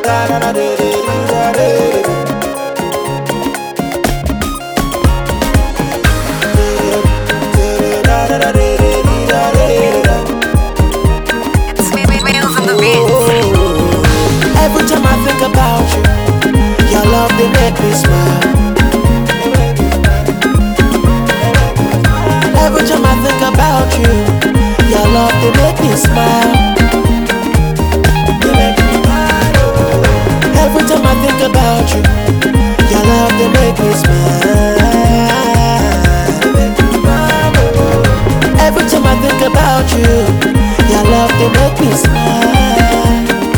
Every time I think about you, your love they make me smile. Every time I think about you, your love they make me smile. Every time I think about you, your love they make me smile. Every time I think about you, your love they make me smile.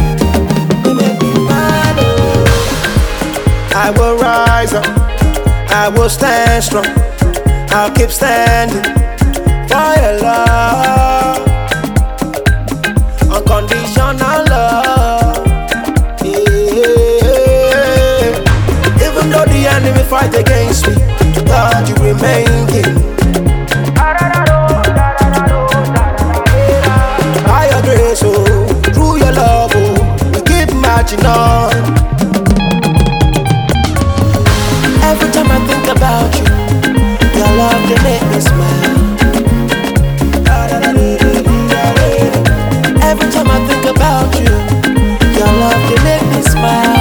I will rise up, I will stand strong, I'll keep standing for your love, unconditional love. Yeah. Even though the enemy fight against me, God, you remain king. By your grace, oh, through your love, oh, we keep marching on. Every time I think about you, your love they make me smile. Every time I think about you, your love they make me smile.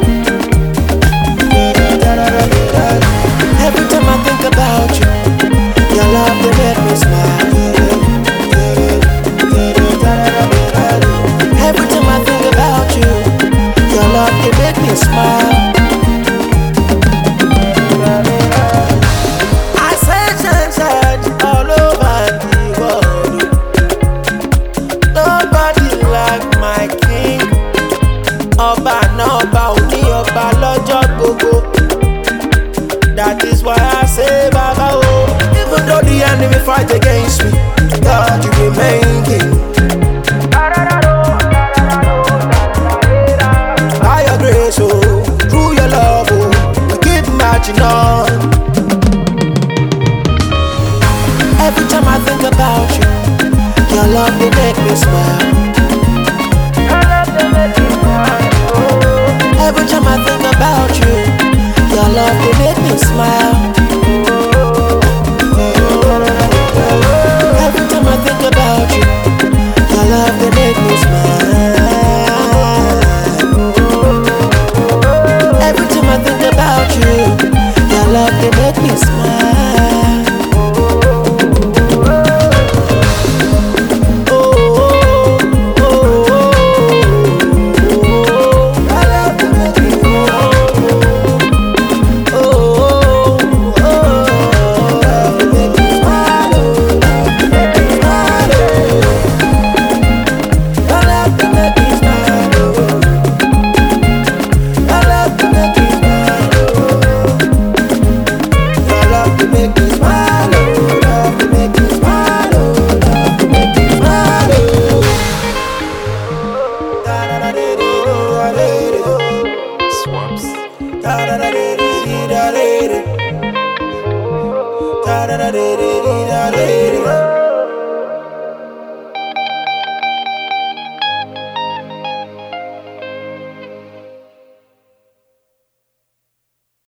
Every time I think about you, your love they make me smile. Every time I think about you, your love they make me smile. All over the world, nobody like my king. Ọba náà ọba òní ọba lọ́jọ́ gbogbo. That is why I say Baba oh. Even though the enemy fight against me, God you remain king. By your grace oh, through your love oh, we keep marching on. Every time I think about you, your love they make me smile. Every time I think about you, your love they make me smile. Every time I think about you,